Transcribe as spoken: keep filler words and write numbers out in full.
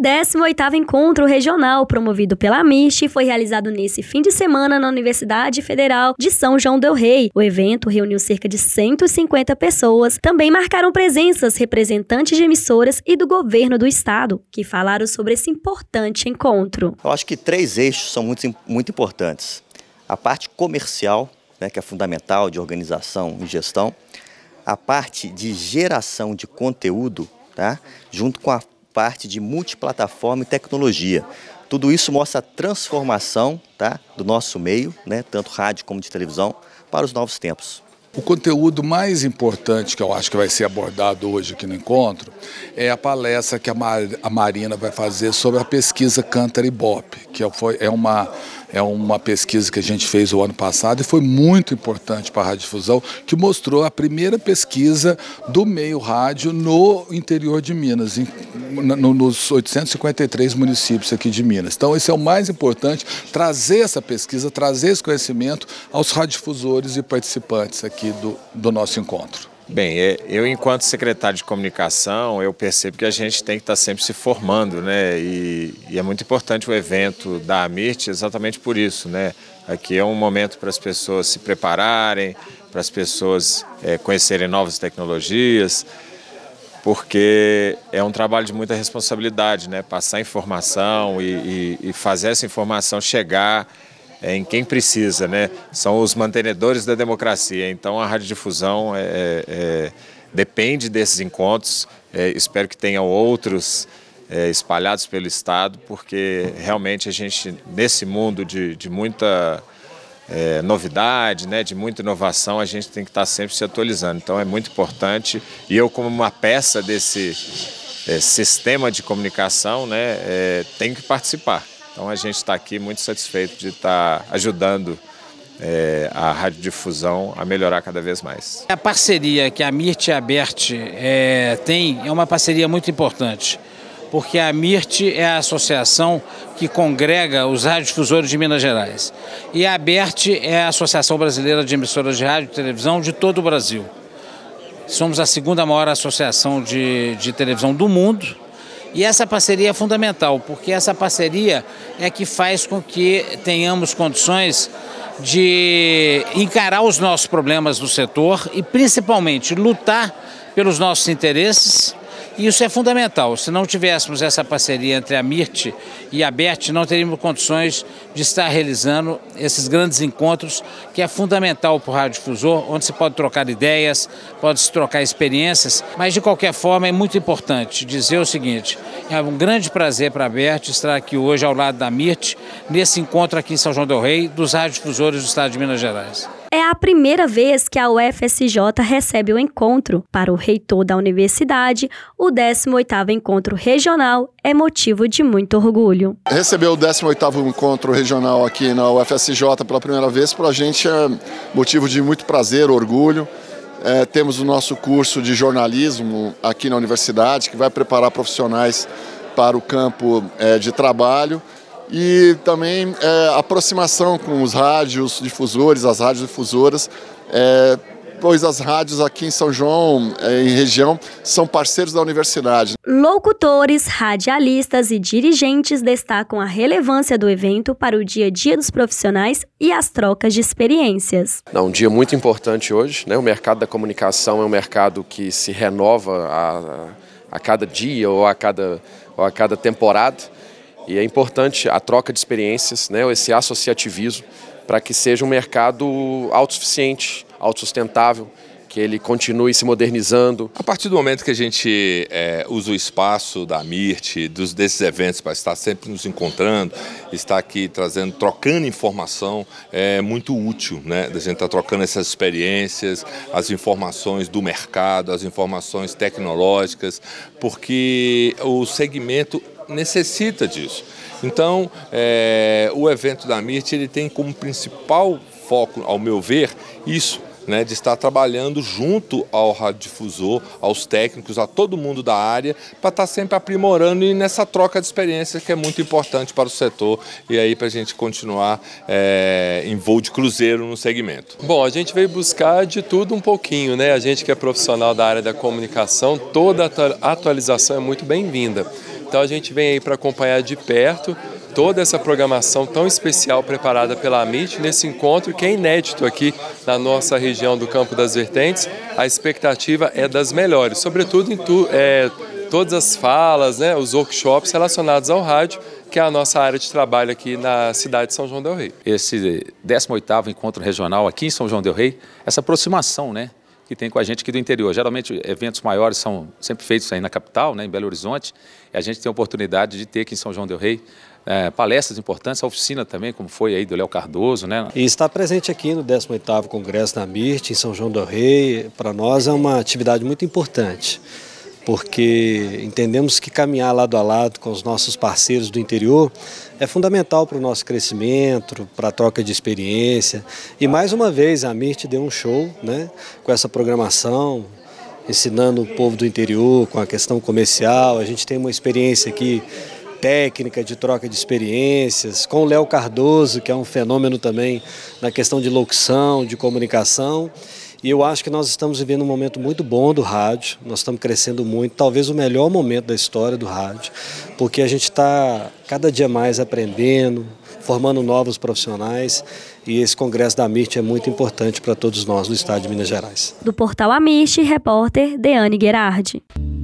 décimo oitavo Encontro Regional, promovido pela AMIRT, foi realizado nesse fim de semana na Universidade Federal de São João del Rei. O evento reuniu cerca de cento e cinquenta pessoas. Também marcaram presenças representantes de emissoras e do governo do estado, que falaram sobre esse importante encontro. Eu acho que três eixos são muito, muito importantes. A parte comercial, né, que é fundamental, de organização e gestão. A parte de geração de conteúdo, tá, junto com a parte de multiplataforma e tecnologia. Tudo isso mostra a transformação, tá, do nosso meio, né, tanto rádio como de televisão, para os novos tempos. O conteúdo mais importante que eu acho que vai ser abordado hoje aqui no encontro é a palestra que a, Mar, a Marina vai fazer sobre a pesquisa Cantar Ibope, que foi, é, uma, é uma pesquisa que a gente fez o ano passado e foi muito importante para a radiodifusão, que mostrou a primeira pesquisa do meio rádio no interior de Minas, em, no, nos oitocentos e cinquenta e três municípios aqui de Minas. Então, esse é o mais importante, trazer essa pesquisa, trazer esse conhecimento aos radiodifusores e participantes aqui Do, do nosso encontro. Bem, eu enquanto secretário de comunicação, eu percebo que a gente tem que estar sempre se formando, né? E, e é muito importante o evento da AMIRT exatamente por isso, né? Aqui é um momento para as pessoas se prepararem, para as pessoas é, conhecerem novas tecnologias, porque é um trabalho de muita responsabilidade, né? Passar informação e, e, e fazer essa informação chegar em quem precisa, né? São os mantenedores da democracia. Então a radiodifusão é, é, depende desses encontros. É, espero que tenham outros é, espalhados pelo estado, porque realmente a gente, nesse mundo de, de muita é, novidade, né, de muita inovação, a gente tem que estar sempre se atualizando. Então é muito importante. E eu, como uma peça desse é, sistema de comunicação, né, é, tenho que participar. Então a gente está aqui muito satisfeito de estar ajudando é, a radiodifusão a melhorar cada vez mais. A parceria que a AMIRT e a ABERT é, tem é uma parceria muito importante, porque a AMIRT é a associação que congrega os radiodifusores de Minas Gerais e a ABERT é a Associação Brasileira de Emissoras de Rádio e Televisão de todo o Brasil. Somos a segunda maior associação de, de televisão do mundo. E essa parceria é fundamental, porque essa parceria é que faz com que tenhamos condições de encarar os nossos problemas do setor e, principalmente, lutar pelos nossos interesses. E isso é fundamental. Se não tivéssemos essa parceria entre a AMIRT e a ABERT, não teríamos condições de estar realizando esses grandes encontros, que é fundamental para o radiodifusor, onde se pode trocar ideias, pode se trocar experiências, mas de qualquer forma é muito importante dizer o seguinte: é um grande prazer para a ABERT estar aqui hoje ao lado da AMIRT, nesse encontro aqui em São João del Rei, dos radiodifusores do estado de Minas Gerais. É a primeira vez que a U F S J recebe o encontro. Para o reitor da universidade, o décimo oitavo Encontro Regional é motivo de muito orgulho. Receber o décimo oitavo Encontro Regional aqui na U F S J pela primeira vez, para a gente é motivo de muito prazer, orgulho. É, temos o nosso curso de jornalismo aqui na universidade, que vai preparar profissionais para o campo é, de trabalho. E também é, aproximação com os rádios difusores, as rádios difusoras, é, pois as rádios aqui em São João, é, em região, são parceiros da universidade. Locutores, radialistas e dirigentes destacam a relevância do evento para o dia a dia dos profissionais e as trocas de experiências. É um dia muito importante hoje, né? O mercado da comunicação é um mercado que se renova a, a cada dia ou a cada, ou a cada temporada. E é importante a troca de experiências, né, esse associativismo, para que seja um mercado autossuficiente, autossustentável, que ele continue se modernizando. A partir do momento que a gente é, usa o espaço da AMIRT, dos, desses eventos, para estar sempre nos encontrando, estar aqui trazendo, trocando informação, é muito útil, né? A gente está trocando essas experiências, as informações do mercado, as informações tecnológicas, porque o segmento necessita disso. Então, é, o evento da AMIRT ele tem como principal foco, ao meu ver, isso, né, de estar trabalhando junto ao radiodifusor, aos técnicos, a todo mundo da área, para estar sempre aprimorando e nessa troca de experiências que é muito importante para o setor e aí para a gente continuar é, em voo de cruzeiro no segmento. Bom, a gente veio buscar de tudo um pouquinho, né? A gente que é profissional da área da comunicação, toda atualização é muito bem-vinda. Então a gente vem aí para acompanhar de perto toda essa programação tão especial preparada pela AMIRT nesse encontro que é inédito aqui na nossa região do Campo das Vertentes. A expectativa é das melhores, sobretudo em tu, é, todas as falas, né, os workshops relacionados ao rádio, que é a nossa área de trabalho aqui na cidade de São João del Rei. Esse décimo oitavo Encontro Regional aqui em São João del Rei, essa aproximação, né, que tem com a gente aqui do interior. Geralmente eventos maiores são sempre feitos aí na capital, né, em Belo Horizonte, e a gente tem a oportunidade de ter aqui em São João del Rei é, palestras importantes, a oficina também, como foi aí do Léo Cardoso, né? E estar presente aqui no décimo oitavo Congresso da AMIRT em São João del Rei, para nós é uma atividade muito importante, porque entendemos que caminhar lado a lado com os nossos parceiros do interior é fundamental para o nosso crescimento, para a troca de experiência. E mais uma vez a AMIRT deu um show, né, com essa programação, ensinando o povo do interior com a questão comercial. A gente tem uma experiência aqui técnica de troca de experiências, com o Léo Cardoso, que é um fenômeno também na questão de locução, de comunicação. E eu acho que nós estamos vivendo um momento muito bom do rádio, nós estamos crescendo muito, talvez o melhor momento da história do rádio, porque a gente está cada dia mais aprendendo, formando novos profissionais, e esse congresso da AMIRT é muito importante para todos nós do estado de Minas Gerais. Do portal AMIRT, repórter Deane Gerardi.